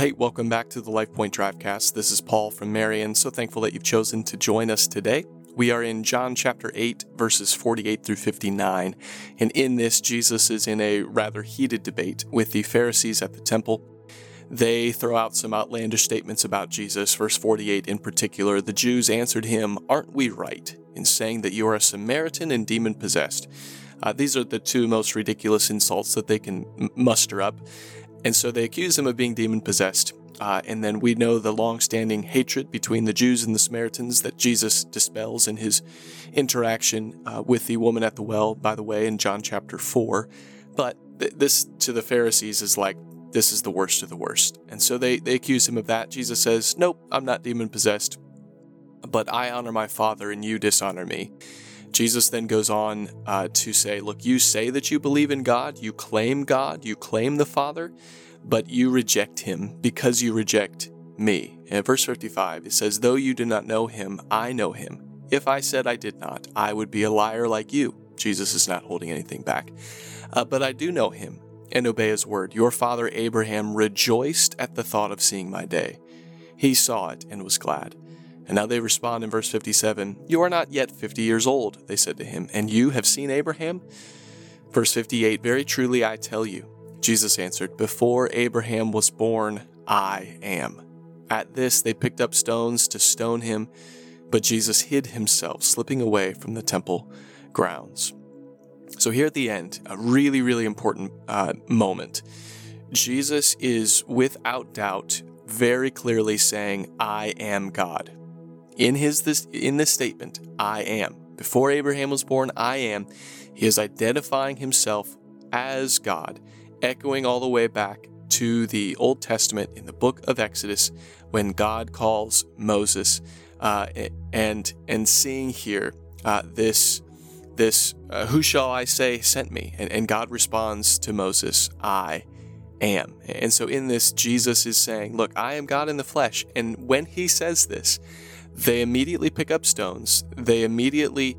hey, welcome back to the LifePoint Drivecast. This is Paul from Marion. So thankful that you've chosen to join us today. We are in John chapter 8, verses 48 through 59. And in this, Jesus is in a rather heated debate with the Pharisees at the temple. They throw out some outlandish statements about Jesus. Verse 48 in particular, the Jews answered him, "Aren't we right in saying that you are a Samaritan and demon-possessed?" These are the two most ridiculous insults that they can muster up. And so they accuse him of being demon-possessed. And then we know the long-standing hatred between the Jews and the Samaritans that Jesus dispels in his interaction with the woman at the well, by the way, in John chapter 4. But this to the Pharisees is like, this is the worst of the worst. And so they accuse him of that. Jesus says, "Nope, I'm not demon-possessed, but I honor my Father and you dishonor me." Jesus then goes on to say, look, you say that you believe in God, you claim the Father, but you reject him because you reject me. In verse 55, it says, "Though you do not know him, I know him. If I said I did not, I would be a liar like you." Jesus is not holding anything back. "But I do know him and obey his word. Your father Abraham rejoiced at the thought of seeing my day. He saw it and was glad." And now they respond in verse 57, "You are not yet 50 years old," they said to him, "and you have seen Abraham?" Verse 58, "Very truly I tell you," Jesus answered, "before Abraham was born, I am." At this they picked up stones to stone him, but Jesus hid himself, slipping away from the temple grounds. So here at the end, a really, really important moment. Jesus is without doubt very clearly saying, "I am God." In this statement, "I am." Before Abraham was born, I am. He is identifying himself as God, echoing all the way back to the Old Testament in the book of Exodus when God calls Moses, and seeing here this "Who shall I say sent me?" And God responds to Moses, "I am." And so in this, Jesus is saying, look, I am God in the flesh. And when he says this, they immediately pick up stones. They immediately,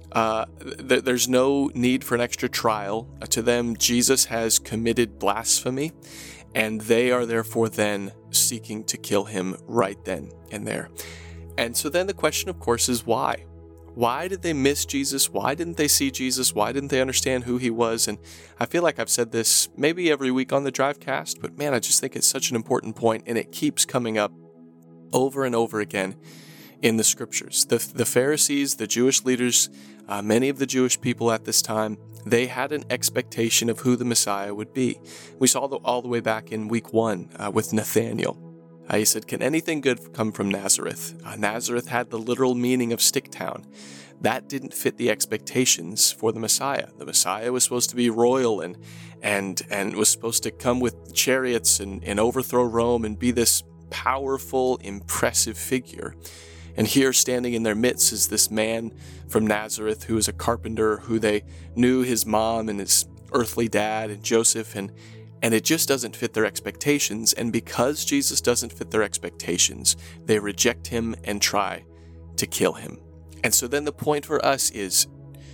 there's no need for an extra trial. To them, Jesus has committed blasphemy, and they are therefore then seeking to kill him right then and there. And so then the question, of course, is why? Why did they miss Jesus? Why didn't they see Jesus? Why didn't they understand who he was? And I feel like I've said this maybe every week on the Drivecast, but man, I just think it's such an important point, and it keeps coming up over and over again in the scriptures. The Pharisees, the Jewish leaders, many of the Jewish people at this time, they had an expectation of who the Messiah would be. We saw all the way back in week 1 with Nathanael. He said, "Can anything good come from Nazareth?" Nazareth had the literal meaning of stick town. That didn't fit the expectations for the Messiah. The Messiah was supposed to be royal and was supposed to come with chariots and overthrow Rome and be this powerful, impressive figure. And here, standing in their midst, is this man from Nazareth who is a carpenter, who they knew his mom and his earthly dad and Joseph, and it just doesn't fit their expectations. And because Jesus doesn't fit their expectations, they reject him and try to kill him. And so then the point for us is,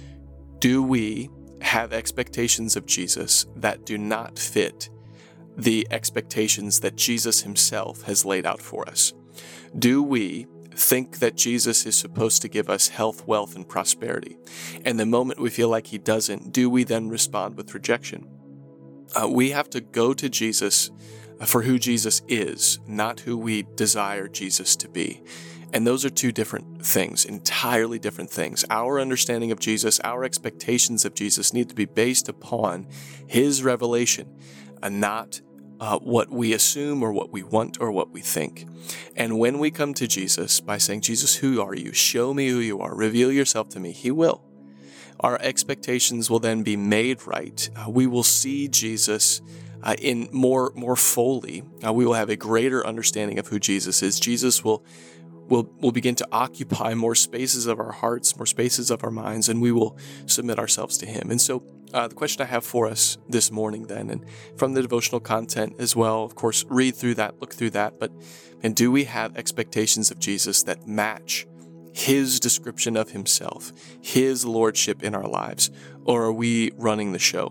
do we have expectations of Jesus that do not fit the expectations that Jesus himself has laid out for us? Do we think that Jesus is supposed to give us health, wealth, and prosperity? And the moment we feel like he doesn't, do we then respond with rejection? We have to go to Jesus for who Jesus is, not who we desire Jesus to be. And those are two different things, entirely different things. Our understanding of Jesus, our expectations of Jesus need to be based upon his revelation, and not what we assume or what we want or what we think. And when we come to Jesus by saying, "Jesus, who are you? Show me who you are. Reveal yourself to me," he will. Our expectations will then be made right. We will see Jesus in more fully. We will have a greater understanding of who Jesus is. Jesus will begin to occupy more spaces of our hearts, more spaces of our minds, and we will submit ourselves to him. And so the question I have for us this morning then, and from the devotional content as well, of course, read through that, look through that, and do we have expectations of Jesus that match his description of himself, his lordship in our lives, or are we running the show?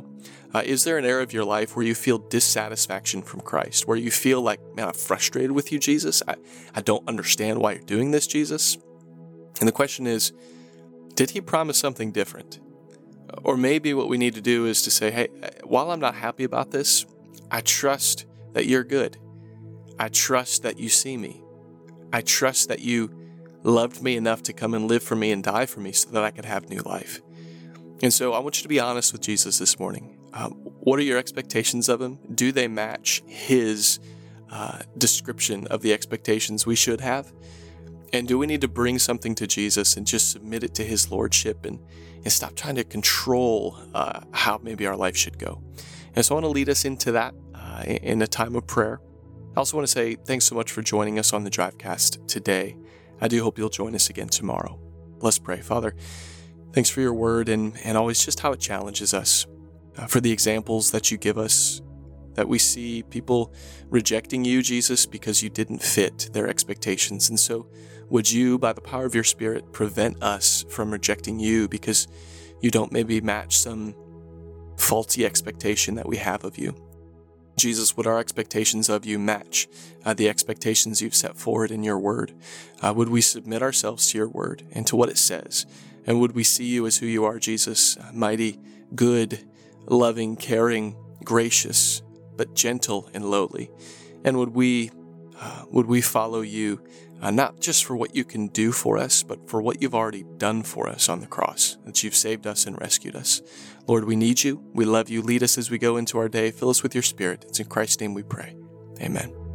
Is there an area of your life where you feel dissatisfaction from Christ, where you feel like, man, I'm frustrated with you, Jesus? I don't understand why you're doing this, Jesus. And the question is, did he promise something different? Or maybe what we need to do is to say, hey, while I'm not happy about this, I trust that you're good. I trust that you see me. I trust that you loved me enough to come and live for me and die for me so that I could have new life. And so I want you to be honest with Jesus this morning. What are your expectations of him? Do they match his description of the expectations we should have? And do we need to bring something to Jesus and just submit it to his lordship and stop trying to control how maybe our life should go? And so I want to lead us into that in a time of prayer. I also want to say thanks so much for joining us on the Drivecast today. I do hope you'll join us again tomorrow. Let's pray. Father, thanks for your word and always just how it challenges us, for the examples that you give us, that we see people rejecting you, Jesus, because you didn't fit their expectations. And so would you, by the power of your Spirit, prevent us from rejecting you because you don't maybe match some faulty expectation that we have of you? Jesus, would our expectations of you match the expectations you've set forward in your word? Would we submit ourselves to your word and to what it says? And would we see you as who you are, Jesus, mighty, good, loving, caring, gracious, but gentle and lowly? And would we follow you, not just for what you can do for us, but for what you've already done for us on the cross, that you've saved us and rescued us. Lord, we need you. We love you. Lead us as we go into our day. Fill us with your Spirit. It's in Christ's name we pray. Amen.